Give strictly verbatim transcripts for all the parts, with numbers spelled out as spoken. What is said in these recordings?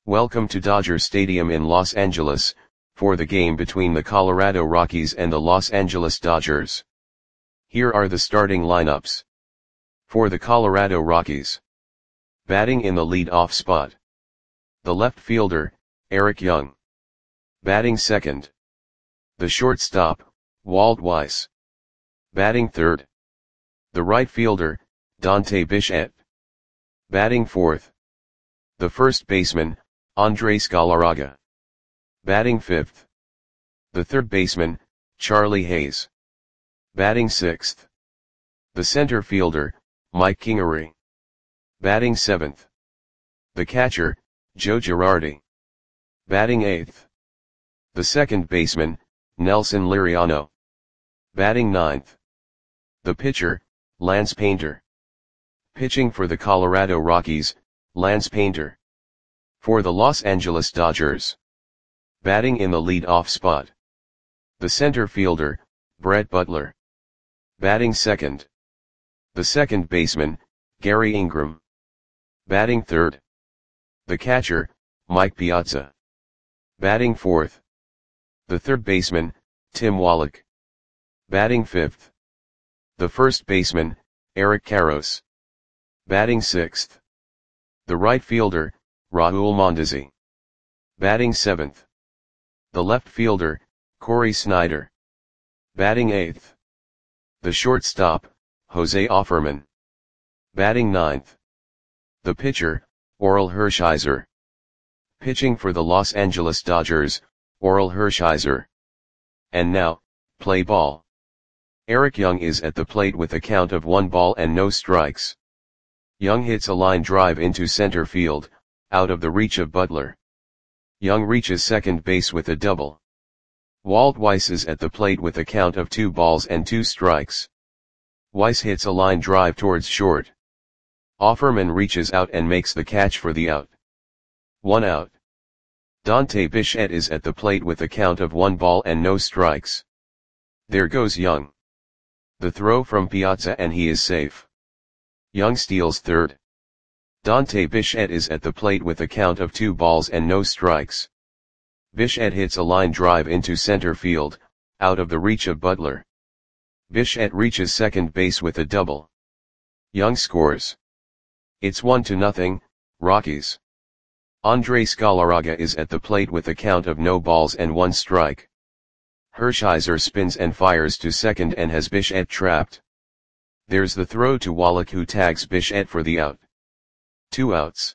Welcome to Dodger Stadium in Los Angeles, for the game between the Colorado Rockies and the Los Angeles Dodgers. Here are the starting lineups. For the Colorado Rockies. Batting in the lead-off spot. The left fielder, Eric Young. Batting second. The shortstop, Walt Weiss. Batting third. The right fielder, Dante Bichette. Batting fourth. The first baseman, Andres Galarraga. Batting fifth. The third baseman, Charlie Hayes. Batting sixth. The center fielder, Mike Kingery. Batting seventh. The catcher, Joe Girardi. Batting eighth. The second baseman, Nelson Liriano. Batting ninth. The pitcher, Lance Painter. Pitching for the Colorado Rockies, Lance Painter. For the Los Angeles Dodgers. Batting in the lead-off spot. The center fielder, Brett Butler. Batting second. The second baseman, Gary Ingram. Batting third. The catcher, Mike Piazza. Batting fourth. The third baseman, Tim Wallach. Batting fifth. The first baseman, Eric Karros. Batting sixth. The right fielder, Raul Mondesi. Batting seventh. The left fielder, Corey Snyder. Batting eighth. The shortstop, Jose Offerman. Batting ninth. The pitcher, Orel Hershiser. Pitching for the Los Angeles Dodgers, Orel Hershiser. And now, play ball. Eric Young is at the plate with a count of one ball and no strikes. Young hits a line drive into center field, out of the reach of Butler. Young reaches second base with a double. Walt Weiss is at the plate with a count of two balls and two strikes. Weiss hits a line drive towards short. Offerman reaches out and makes the catch for the out. One out. Dante Bichette is at the plate with a count of one ball and no strikes. There goes Young. The throw from Piazza and he is safe. Young steals third. Dante Bichette is at the plate with a count of two balls and no strikes. Bichette hits a line drive into center field, out of the reach of Butler. Bichette reaches second base with a double. Young scores. It's one to nothing, Rockies. Andres Galarraga is at the plate with a count of no balls and one strike. Hershiser spins and fires to second and has Bichette trapped. There's the throw to Wallach who tags Bichette for the out. Two outs.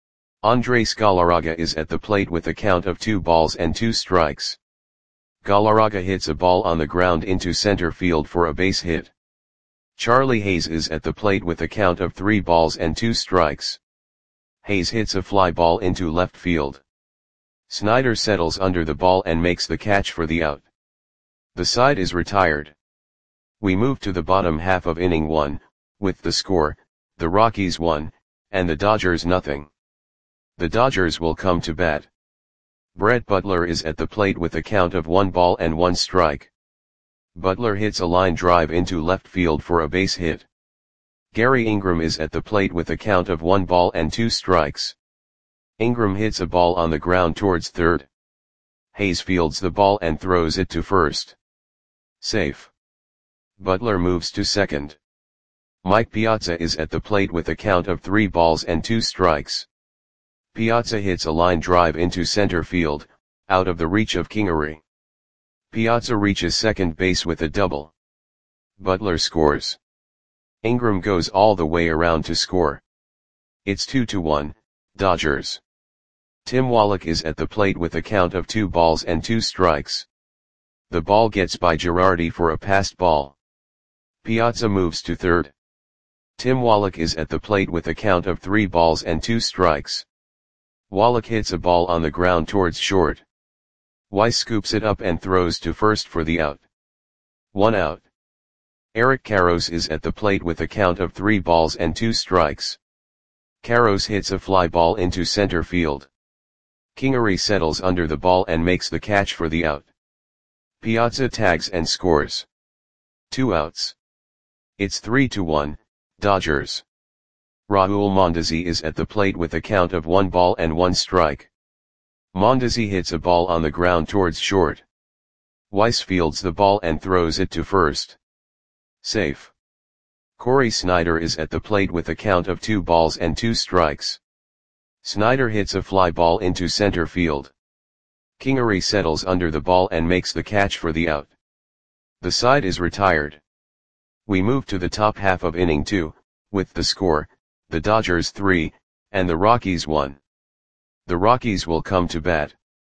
Andres Galarraga is at the plate with a count of two balls and two strikes. Galarraga hits a ball on the ground into center field for a base hit. Charlie Hayes is at the plate with a count of three balls and two strikes. Hayes hits a fly ball into left field. Snyder settles under the ball and makes the catch for the out. The side is retired. We move to the bottom half of inning one, with the score, the Rockies one, and the Dodgers nothing. The Dodgers will come to bat. Brett Butler is at the plate with a count of one ball and one strike. Butler hits a line drive into left field for a base hit. Gary Ingram is at the plate with a count of one ball and two strikes. Ingram hits a ball on the ground towards third. Hayes fields the ball and throws it to first. Safe. Butler moves to second. Mike Piazza is at the plate with a count of three balls and two strikes. Piazza hits a line drive into center field, out of the reach of Kingery. Piazza reaches second base with a double. Butler scores. Ingram goes all the way around to score. It's two to one, Dodgers. Tim Wallach is at the plate with a count of two balls and two strikes. The ball gets by Girardi for a passed ball. Piazza moves to third. Tim Wallach is at the plate with a count of three balls and two strikes. Wallach hits a ball on the ground towards short. Weiss scoops it up and throws to first for the out. One out. Eric Karros is at the plate with a count of three balls and two strikes. Karros hits a fly ball into center field. Kingery settles under the ball and makes the catch for the out. Piazza tags and scores. Two outs. It's three to one, Dodgers. Raul Mondesi is at the plate with a count of one ball and one strike. Mondesi hits a ball on the ground towards short. Weiss fields the ball and throws it to first. Safe. Corey Snyder is at the plate with a count of two balls and two strikes. Snyder hits a fly ball into center field. Kingery settles under the ball and makes the catch for the out. The side is retired. We move to the top half of inning two, with the score, the Dodgers three, and the Rockies one. The Rockies will come to bat.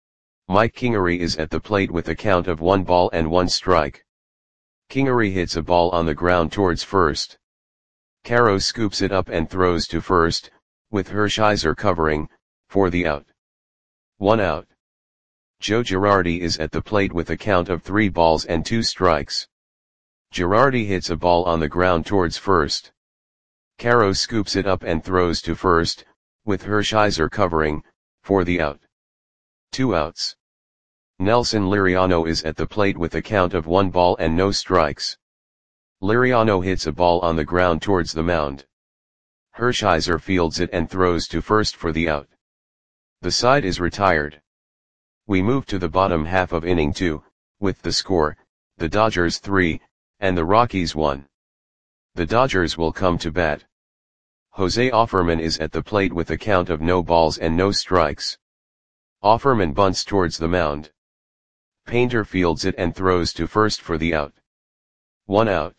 Mike Kingery is at the plate with a count of one ball and one strike. Kingery hits a ball on the ground towards first. Caro scoops it up and throws to first, with Hershiser covering, for the out. One out. Joe Girardi is at the plate with a count of three balls and two strikes. Girardi hits a ball on the ground towards first. Caro scoops it up and throws to first, with Hershiser covering, for the out. Two outs. Nelson Liriano is at the plate with a count of one ball and no strikes. Liriano hits a ball on the ground towards the mound. Hershiser fields it and throws to first for the out. The side is retired. We move to the bottom half of inning two, with the score, the Dodgers three, and the Rockies one. The Dodgers will come to bat. Jose Offerman is at the plate with a count of no balls and no strikes. Offerman bunts towards the mound. Painter fields it and throws to first for the out. One out.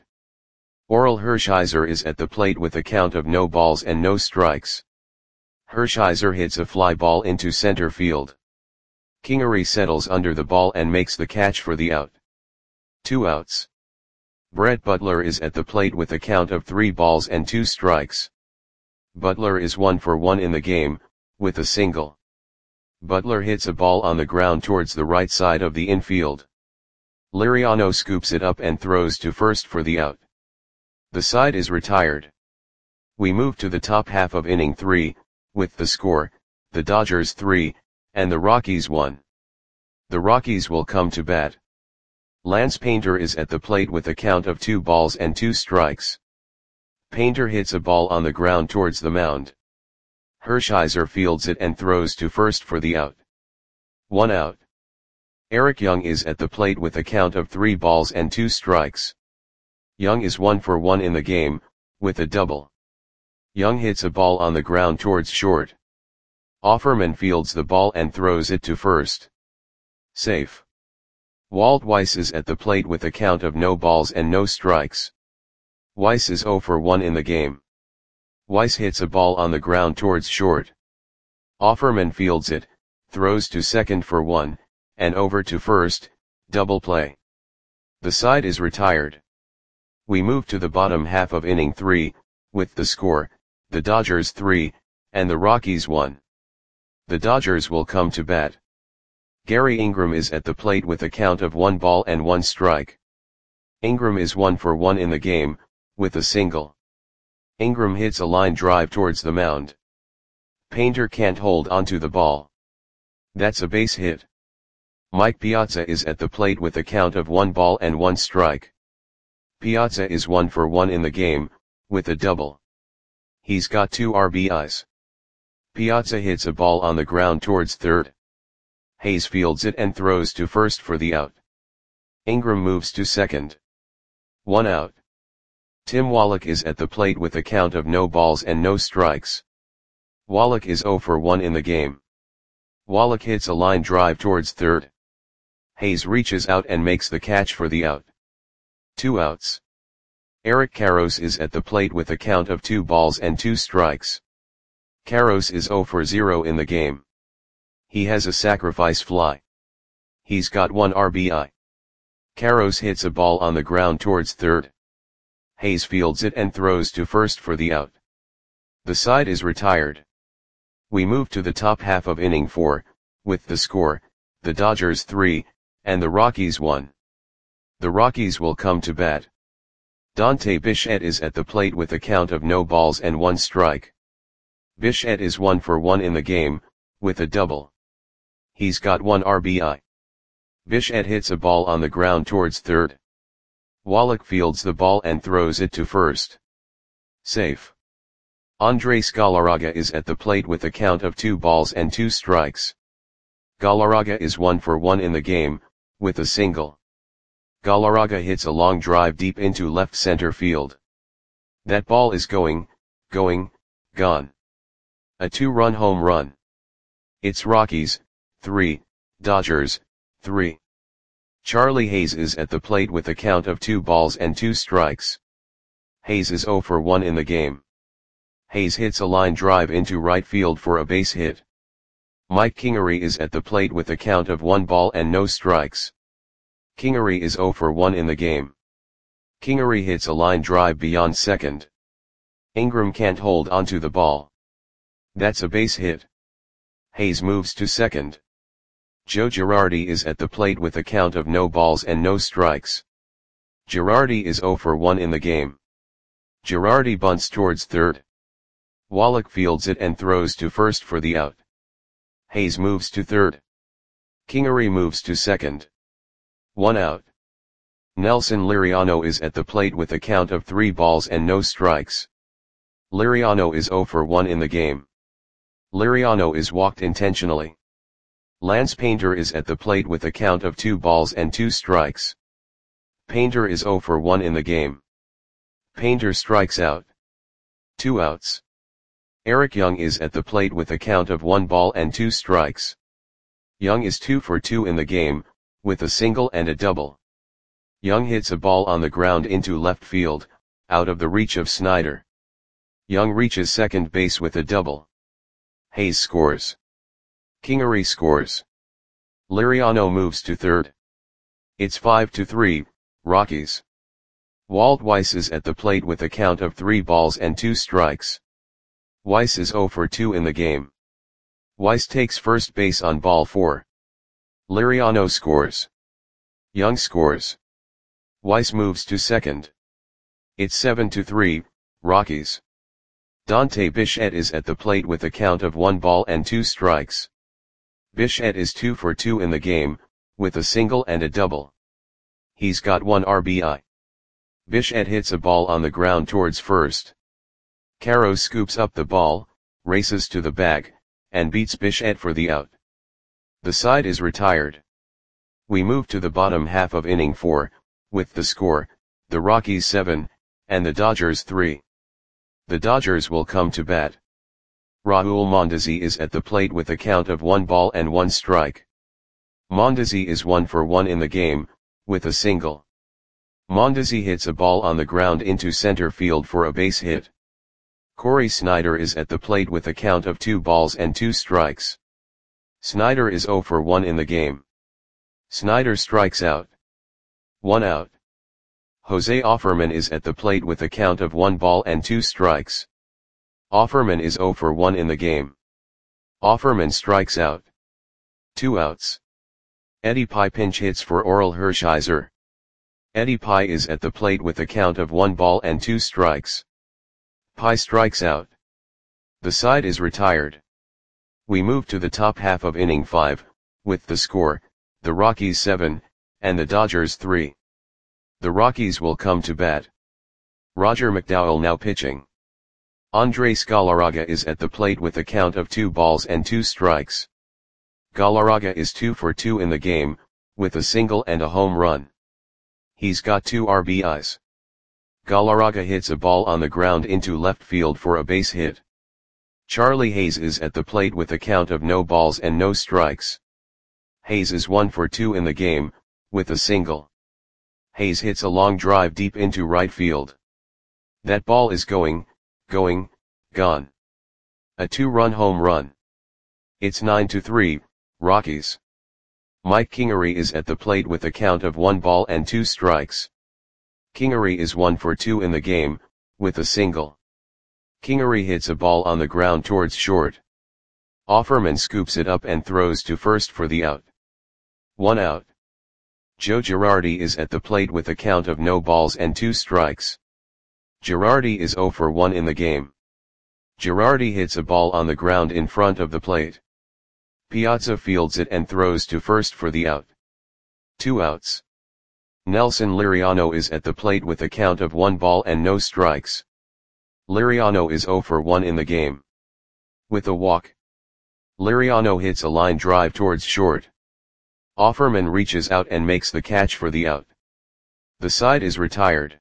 Orel Hershiser is at the plate with a count of no balls and no strikes. Hershiser hits a fly ball into center field. Kingery settles under the ball and makes the catch for the out. Two outs. Brett Butler is at the plate with a count of three balls and two strikes. Butler is one for one in the game, with a single. Butler hits a ball on the ground towards the right side of the infield. Liriano scoops it up and throws to first for the out. The side is retired. We move to the top half of inning three, with the score, the Dodgers three, and the Rockies one. The Rockies will come to bat. Lance Painter is at the plate with a count of two balls and two strikes. Painter hits a ball on the ground towards the mound. Hershiser fields it and throws to first for the out. One out. Eric Young is at the plate with a count of three balls and two strikes. Young is one for one in the game, with a double. Young hits a ball on the ground towards short. Offerman fields the ball and throws it to first. Safe. Walt Weiss is at the plate with a count of no balls and no strikes. Weiss is zero for one in the game. Weiss hits a ball on the ground towards short. Offerman fields it, throws to second for one, and over to first, double play. The side is retired. We move to the bottom half of inning three, with the score, the Dodgers three, and the Rockies one. The Dodgers will come to bat. Gary Ingram is at the plate with a count of one ball and one strike. Ingram is one for one in the game, with a single. Ingram hits a line drive towards the mound. Painter can't hold onto the ball. That's a base hit. Mike Piazza is at the plate with a count of one ball and one strike. Piazza is one for one in the game, with a double. He's got two R B Is. Piazza hits a ball on the ground towards third. Hayes fields it and throws to first for the out. Ingram moves to second. One out. Tim Wallach is at the plate with a count of no balls and no strikes. Wallach is zero for one in the game. Wallach hits a line drive towards third. Hayes reaches out and makes the catch for the out. Two outs. Eric Karros is at the plate with a count of two balls and two strikes. Karros is zero for zero in the game. He has a sacrifice fly. He's got one R B I. Karros hits a ball on the ground towards third. Hayes fields it and throws to first for the out. The side is retired. We move to the top half of inning four, with the score, the Dodgers three, and the Rockies one. The Rockies will come to bat. Dante Bichette is at the plate with a count of no balls and one strike. Bichette is one for one in the game, with a double. He's got one R B I. Bichette hits a ball on the ground towards third. Wallach fields the ball and throws it to first. Safe. Andres Galarraga is at the plate with a count of two balls and two strikes. Galarraga is one for one in the game, with a single. Galarraga hits a long drive deep into left center field. That ball is going, going, gone. A two-run home run. It's Rockies, three, Dodgers, three. Charlie Hayes is at the plate with a count of two balls and two strikes. Hayes is zero for one in the game. Hayes hits a line drive into right field for a base hit. Mike Kingery is at the plate with a count of one ball and no strikes. Kingery is zero for one in the game. Kingery hits a line drive beyond second. Ingram can't hold onto the ball. That's a base hit. Hayes moves to second. Joe Girardi is at the plate with a count of no balls and no strikes. Girardi is zero for one in the game. Girardi bunts towards third. Wallach fields it and throws to first for the out. Hayes moves to third. Kingery moves to second. One out. Nelson Liriano is at the plate with a count of three balls and no strikes. Liriano is zero for one in the game. Liriano is walked intentionally. Lance Painter is at the plate with a count of two balls and two strikes. Painter is zero for one in the game. Painter strikes out. Two outs. Eric Young is at the plate with a count of one ball and two strikes. Young is two for two in the game, with a single and a double. Young hits a ball on the ground into left field, out of the reach of Snyder. Young reaches second base with a double. Hayes scores. Kingery scores. Liriano moves to third. It's five to three, Rockies. Walt Weiss is at the plate with a count of three balls and two strikes. Weiss is zero for two in the game. Weiss takes first base on ball four. Liriano scores. Young scores. Weiss moves to second. It's seven to three, Rockies. Dante Bichette is at the plate with a count of one ball and two strikes. Bichette is two for two in the game, with a single and a double. He's got one R B I. Bichette hits a ball on the ground towards first. Caro scoops up the ball, races to the bag, and beats Bichette for the out. The side is retired. We move to the bottom half of inning four, with the score, the Rockies seven, and the Dodgers three. The Dodgers will come to bat. Raul Mondesi is at the plate with a count of one ball and one strike. Mondesi is one for one in the game, with a single. Mondesi hits a ball on the ground into center field for a base hit. Corey Snyder is at the plate with a count of two balls and two strikes. Snyder is zero for one in the game. Snyder strikes out. One out. Jose Offerman is at the plate with a count of one ball and two strikes. Offerman is zero for one in the game. Offerman strikes out. Two outs. Eddie Pye pinch hits for Oral Hershiser. Eddie Pye is at the plate with a count of one ball and two strikes. Pye strikes out. The side is retired. We move to the top half of inning five, with the score, the Rockies seven, and the Dodgers three. The Rockies will come to bat. Roger McDowell now pitching. Andres Galarraga is at the plate with a count of two balls and two strikes. Galarraga is two for two in the game, with a single and a home run. He's got two R B Is. Galarraga hits a ball on the ground into left field for a base hit. Charlie Hayes is at the plate with a count of no balls and no strikes. Hayes is one for two in the game, with a single. Hayes hits a long drive deep into right field. That ball is going, going, gone. A two-run home run. It's nine to three, Rockies. Mike Kingery is at the plate with a count of one ball and two strikes. Kingery is one for two in the game, with a single. Kingery hits a ball on the ground towards short. Offerman scoops it up and throws to first for the out. One out. Joe Girardi is at the plate with a count of no balls and two strikes. Girardi is zero for one in the game. Girardi hits a ball on the ground in front of the plate. Piazza fields it and throws to first for the out. Two outs. Nelson Liriano is at the plate with a count of one ball and no strikes. Liriano is zero for one in the game. With a walk. Liriano hits a line drive towards short. Offerman reaches out and makes the catch for the out. The side is retired.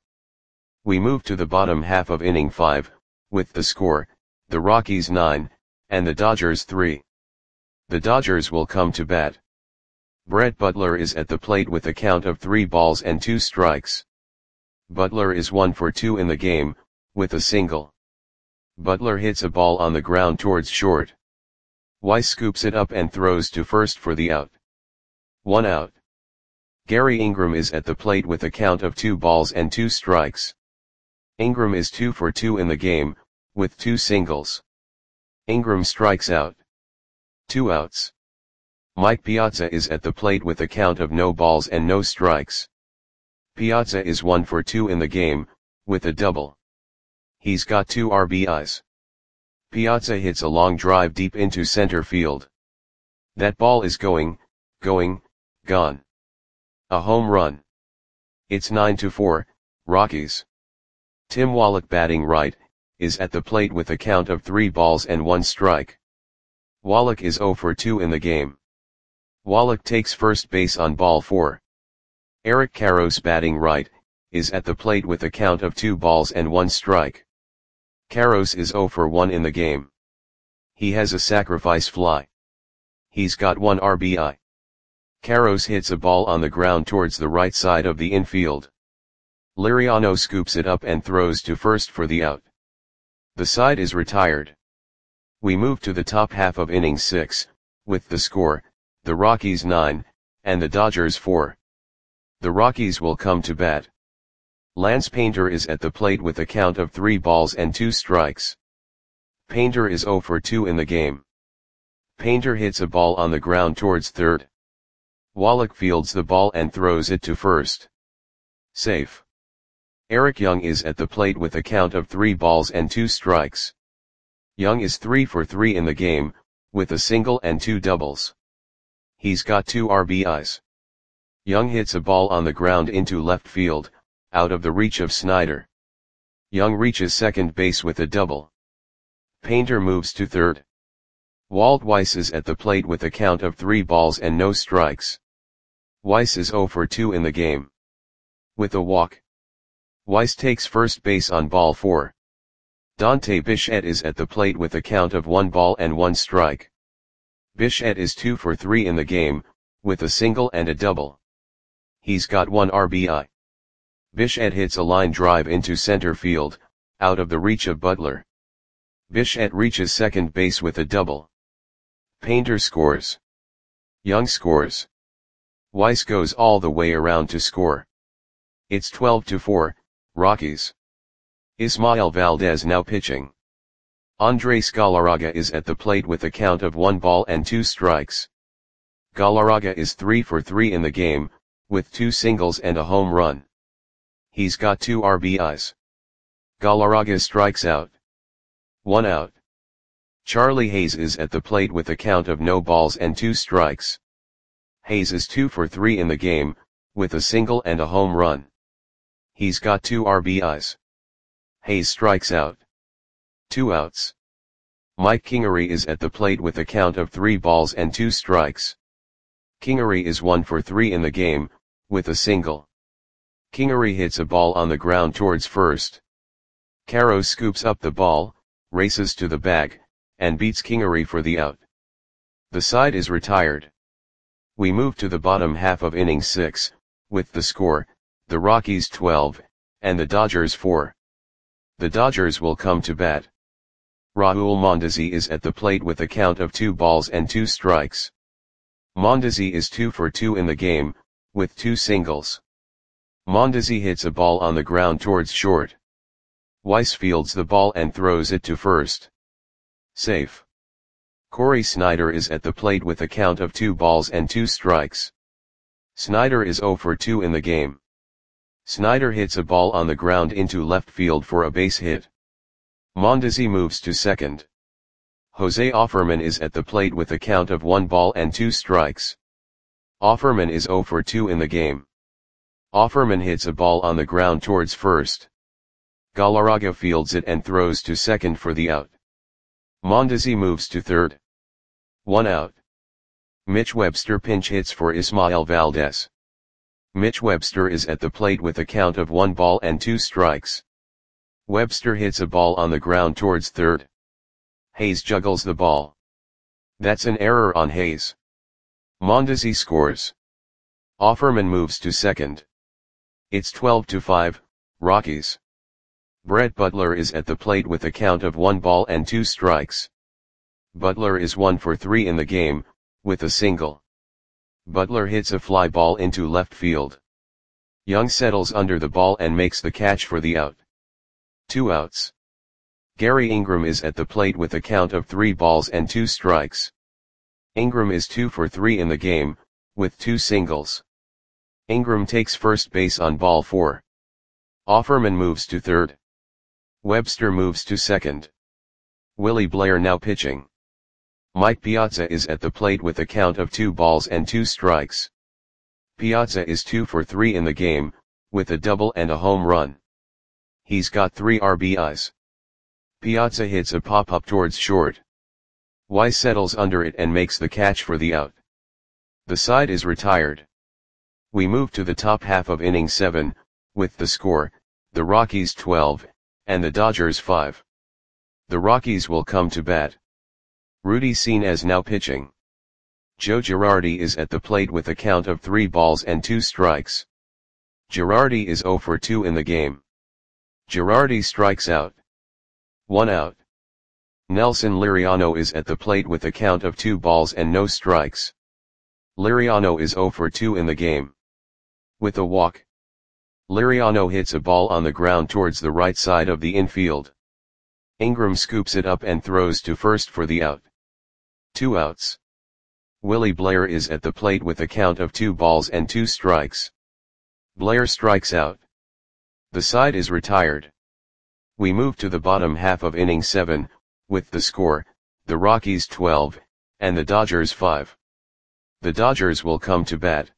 We move to the bottom half of inning five, with the score, the Rockies nine, and the Dodgers three. The Dodgers will come to bat. Brett Butler is at the plate with a count of three balls and two strikes. Butler is one for two in the game, with a single. Butler hits a ball on the ground towards short. Weiss scoops it up and throws to first for the out. One out. Gary Ingram is at the plate with a count of two balls and two strikes. Ingram is two for two in the game, with two singles. Ingram strikes out. Two outs. Mike Piazza is at the plate with a count of no balls and no strikes. Piazza is one for two in the game, with a double. He's got two R B Is. Piazza hits a long drive deep into center field. That ball is going, going, gone. A home run. It's nine to four, Rockies. Tim Wallach, batting right, is at the plate with a count of three balls and one strike. Wallach is zero for two in the game. Wallach takes first base on ball four. Eric Karros, batting right, is at the plate with a count of two balls and one strike. Karros is zero for one in the game. He has a sacrifice fly. He's got one R B I. Karros hits a ball on the ground towards the right side of the infield. Liriano scoops it up and throws to first for the out. The side is retired. We move to the top half of inning six, with the score, the Rockies nine, and the Dodgers four. The Rockies will come to bat. Lance Painter is at the plate with a count of three balls and two strikes. Painter is zero for two in the game. Painter hits a ball on the ground towards third. Wallach fields the ball and throws it to first. Safe. Eric Young is at the plate with a count of three balls and two strikes. Young is three for three in the game, with a single and two doubles. He's got two R B Is. Young hits a ball on the ground into left field, out of the reach of Snyder. Young reaches second base with a double. Painter moves to third. Walt Weiss is at the plate with a count of three balls and no strikes. Weiss is zero for two in the game. With a walk. Weiss takes first base on ball four. Dante Bichette is at the plate with a count of one ball and one strike. Bichette is two for three in the game, with a single and a double. He's got one R B I. Bichette hits a line drive into center field, out of the reach of Butler. Bichette reaches second base with a double. Painter scores. Young scores. Weiss goes all the way around to score. It's twelve to four, Rockies. Ismael Valdez now pitching. Andres Galarraga is at the plate with a count of one ball and two strikes. Galarraga is three for three in the game, with two singles and a home run. He's got two R B Is. Galarraga strikes out. One out. Charlie Hayes is at the plate with a count of no balls and two strikes. Hayes is two for three in the game, with a single and a home run. He's got two R B Is. Hayes strikes out. Two outs. Mike Kingery is at the plate with a count of three balls and two strikes. Kingery is one for three in the game, with a single. Kingery hits a ball on the ground towards first. Karros scoops up the ball, races to the bag, and beats Kingery for the out. The side is retired. We move to the bottom half of inning six, with the score, the Rockies twelve, and the Dodgers four. The Dodgers will come to bat. Raul Mondesi is at the plate with a count of two balls and two strikes. Mondesi is two for two in the game, with two singles. Mondesi hits a ball on the ground towards short. Weiss fields the ball and throws it to first. Safe. Corey Snyder is at the plate with a count of two balls and two strikes. Snyder is zero for two in the game. Snyder hits a ball on the ground into left field for a base hit. Mondesi moves to second. Jose Offerman is at the plate with a count of one ball and two strikes. Offerman is zero for two in the game. Offerman hits a ball on the ground towards first. Galarraga fields it and throws to second for the out. Mondesi moves to third. One out. Mitch Webster pinch hits for Ismael Valdez. Mitch Webster is at the plate with a count of one ball and two strikes. Webster hits a ball on the ground towards third. Hayes juggles the ball. That's an error on Hayes. Mondesi scores. Offerman moves to second. It's twelve to five, Rockies. Brett Butler is at the plate with a count of one ball and two strikes. Butler is one for three in the game, with a single. Butler hits a fly ball into left field. Young settles under the ball and makes the catch for the out. Two outs. Gary Ingram is at the plate with a count of three balls and two strikes. Ingram is two for three in the game, with two singles. Ingram takes first base on ball four. Offerman moves to third. Webster moves to second. Willie Blair now pitching. Mike Piazza is at the plate with a count of two balls and two strikes. Piazza is two for three in the game, with a double and a home run. He's got three R B Is. Piazza hits a pop-up towards short. Weiss settles under it and makes the catch for the out. The side is retired. We move to the top half of inning seven, with the score, the Rockies twelve, and the Dodgers five. The Rockies will come to bat. Rudy Senes now pitching. Joe Girardi is at the plate with a count of three balls and two strikes. Girardi is zero for two in the game. Girardi strikes out. One out. Nelson Liriano is at the plate with a count of two balls and no strikes. Liriano is zero for two in the game. With a walk. Liriano hits a ball on the ground towards the right side of the infield. Ingram scoops it up and throws to first for the out. Two outs. Willie Blair is at the plate with a count of two balls and two strikes. Blair strikes out. The side is retired. We move to the bottom half of inning seven, with the score, the Rockies twelve, and the Dodgers five. The Dodgers will come to bat.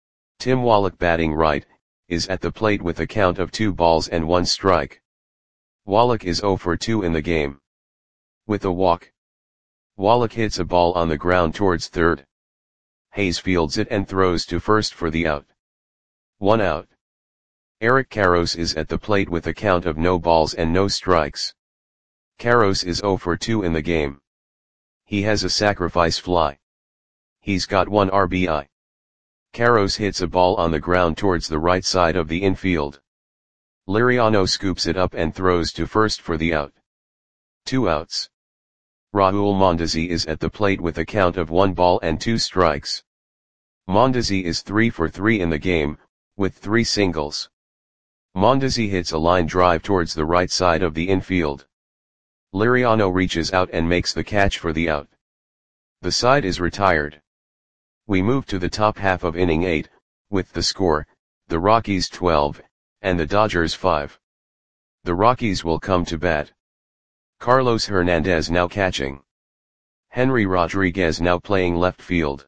Tim Wallach batting right, is at the plate with a count of two balls and one strike. Wallach is zero for two in the game. With a walk. Wallach hits a ball on the ground towards third. Hayes fields it and throws to first for the out. One out. Eric Karros is at the plate with a count of no balls and no strikes. Karros is zero for two in the game. He has a sacrifice fly. He's got one R B I. Karros hits a ball on the ground towards the right side of the infield. Liriano scoops it up and throws to first for the out. Two outs. Raul Mondesi is at the plate with a count of one ball and two strikes. Mondesi is three for three in the game, with three singles. Mondesi hits a line drive towards the right side of the infield. Liriano reaches out and makes the catch for the out. The side is retired. We move to the top half of inning eight, with the score, the Rockies twelve, and the Dodgers five. The Rockies will come to bat. Carlos Hernandez now catching. Henry Rodriguez now playing left field.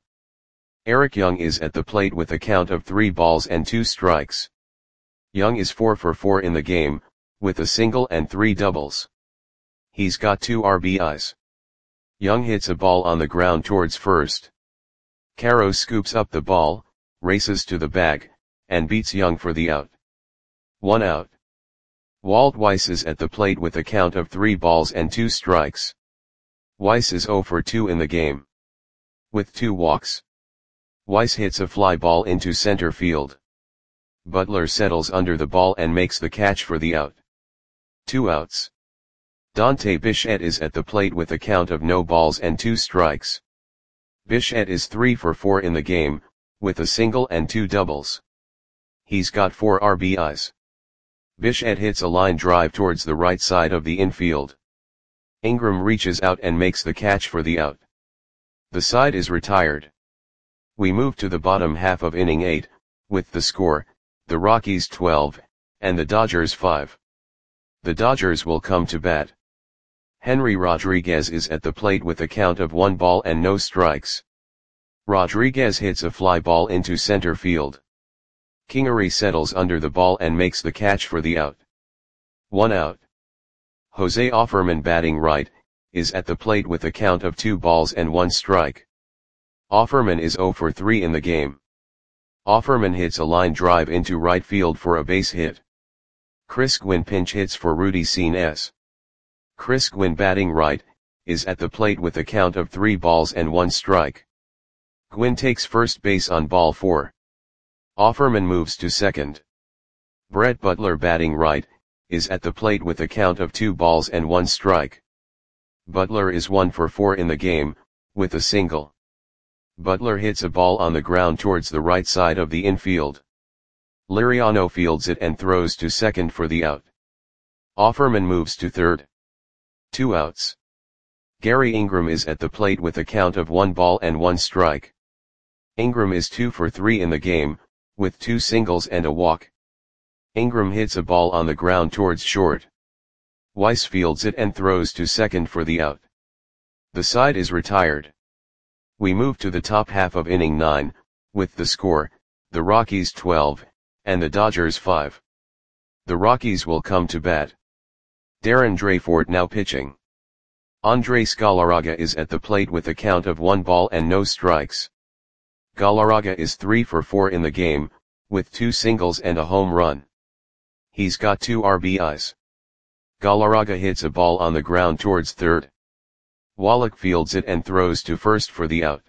Eric Young is at the plate with a count of three balls and two strikes. Young is four for four in the game, with a single and three doubles. He's got two R B Is. Young hits a ball on the ground towards first. Karros scoops up the ball, races to the bag, and beats Young for the out. One out. Walt Weiss is at the plate with a count of three balls and two strikes. Weiss is zero for two in the game. With two walks. Weiss hits a fly ball into center field. Butler settles under the ball and makes the catch for the out. Two outs. Dante Bichette is at the plate with a count of no balls and two strikes. Bichette is three for four in the game, with a single and two doubles. He's got four R B Is. Bichette hits a line drive towards the right side of the infield. Ingram reaches out and makes the catch for the out. The side is retired. We move to the bottom half of inning eight, with the score, the Rockies twelve, and the Dodgers five. The Dodgers will come to bat. Henry Rodriguez is at the plate with a count of one ball and no strikes. Rodriguez hits a fly ball into center field. Kingery settles under the ball and makes the catch for the out. One out. Jose Offerman batting right, is at the plate with a count of two balls and one strike. Offerman is zero for three in the game. Offerman hits a line drive into right field for a base hit. Chris Gwynn pinch hits for Rudy Senes. Chris Gwynn, batting right, is at the plate with a count of three balls and one strike. Gwynn takes first base on ball four. Offerman moves to second. Brett Butler, batting right, is at the plate with a count of two balls and one strike. Butler is one for four in the game, with a single. Butler hits a ball on the ground towards the right side of the infield. Liriano fields it and throws to second for the out. Offerman moves to third. Two outs. Gary Ingram is at the plate with a count of one ball and one strike. Ingram is two for three in the game, with two singles and a walk. Ingram hits a ball on the ground towards short. Weiss fields it and throws to second for the out. The side is retired. We move to the top half of inning nine, with the score, the Rockies twelve, and the Dodgers five. The Rockies will come to bat. Darren Dreyfort now pitching. Andres Galarraga is at the plate with a count of one ball and no strikes. Galarraga is three for four in the game, with two singles and a home run. He's got two R B Is. Galarraga hits a ball on the ground towards third. Wallach fields it and throws to first for the out.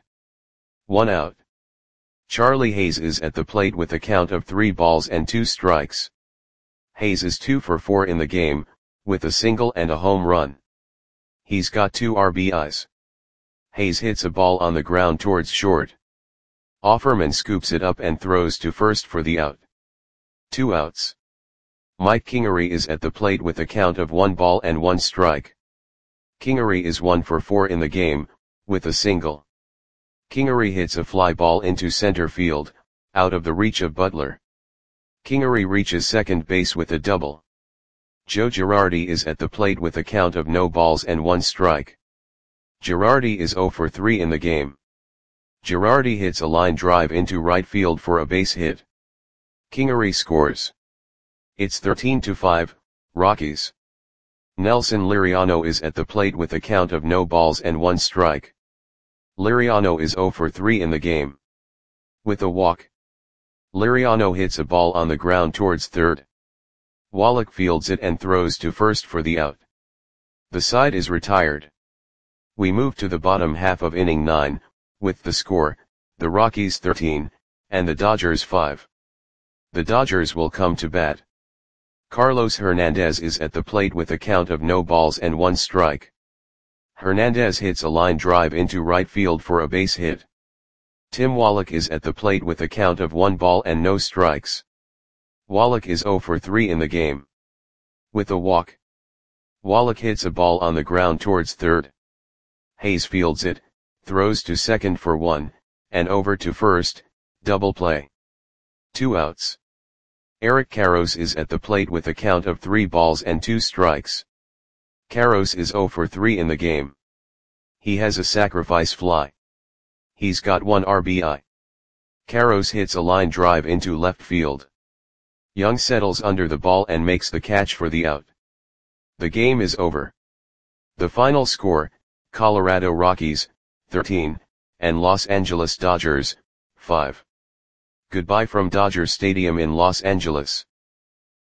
One out. Charlie Hayes is at the plate with a count of three balls and two strikes. Hayes is two for four in the game, with a single and a home run. He's got two R B Is. Hayes hits a ball on the ground towards short. Offerman scoops it up and throws to first for the out. Two outs. Mike Kingery is at the plate with a count of one ball and one strike. Kingery is one for four in the game, with a single. Kingery hits a fly ball into center field, out of the reach of Butler. Kingery reaches second base with a double. Joe Girardi is at the plate with a count of no balls and one strike. Girardi is zero for three in the game. Girardi hits a line drive into right field for a base hit. Kingery scores. It's thirteen to five, Rockies. Nelson Liriano is at the plate with a count of no balls and one strike. Liriano is zero for three in the game. With a walk. Liriano hits a ball on the ground towards third. Wallach fields it and throws to first for the out. The side is retired. We move to the bottom half of inning nine, with the score, the Rockies thirteen, and the Dodgers five. The Dodgers will come to bat. Carlos Hernandez is at the plate with a count of no balls and one strike. Hernandez hits a line drive into right field for a base hit. Tim Wallach is at the plate with a count of one ball and no strikes. Wallach is zero for three in the game. With a walk. Wallach hits a ball on the ground towards third. Hayes fields it, throws to second for one, and over to first, double play. Two outs. Eric Karros is at the plate with a count of three balls and two strikes. Karros is zero for three in the game. He has a sacrifice fly. He's got one R B I. Karros hits a line drive into left field. Young settles under the ball and makes the catch for the out. The game is over. The final score, Colorado Rockies, thirteen, and Los Angeles Dodgers, five. Goodbye from Dodger Stadium in Los Angeles.